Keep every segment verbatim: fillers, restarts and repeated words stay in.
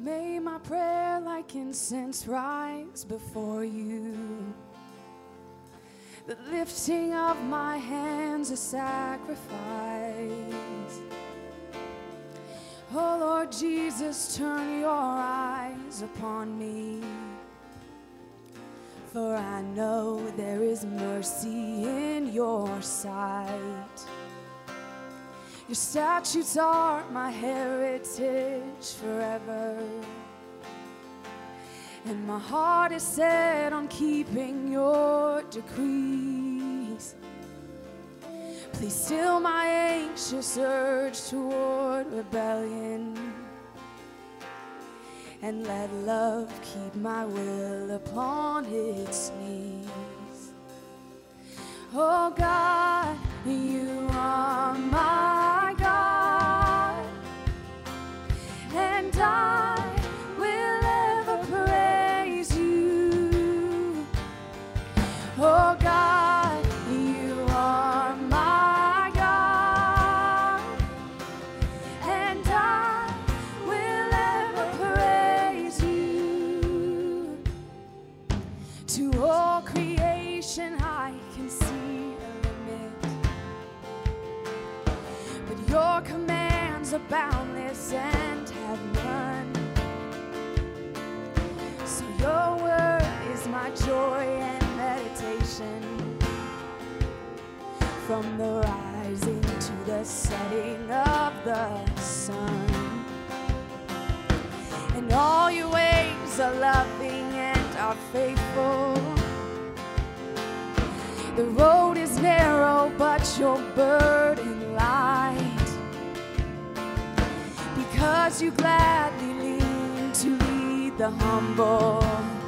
May my prayer like incense rise before you, the lifting of my hands a sacrifice. Oh Lord Jesus, turn your eyes upon me, for I know there is mercy in your sight. Your statutes are my heritage forever, and my heart is set on keeping your decrees. Please still my anxious urge toward rebellion, and let love keep my will upon its knees. Oh God, you are my God, and I will ever praise you. Oh God, you are my God, and I will ever praise you. To all creation I can see a limit, but your commands are boundless and have none. So your word is my joy and meditation, from the rising to the setting of the sun. And all your ways are loving and are faithful. The road is narrow, but your burden light, because you gladly lean to lead the humble.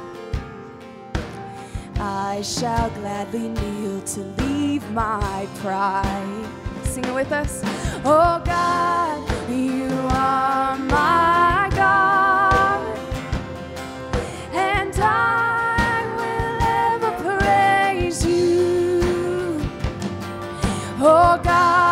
I shall gladly kneel to leave my pride. Sing it with us. Oh God, you are my God, and I will ever praise you. Oh God,